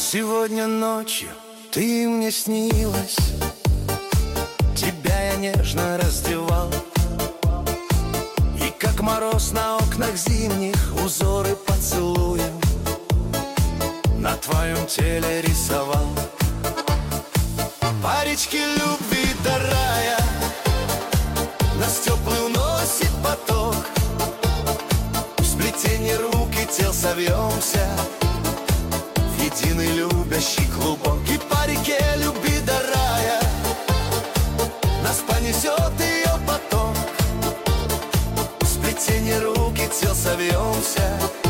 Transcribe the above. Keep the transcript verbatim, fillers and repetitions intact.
Сегодня ночью ты мне снилась, тебя я нежно раздевал, и как мороз на окнах зимних узоры поцелуем на твоем теле рисовал. По речке любви до рая нас теплый уносит поток, в сплетении рук и тел совьемся в единый любящий клубок. И по реке любви до рая нас понесет ее поток, в сплетении рук и тел совьемся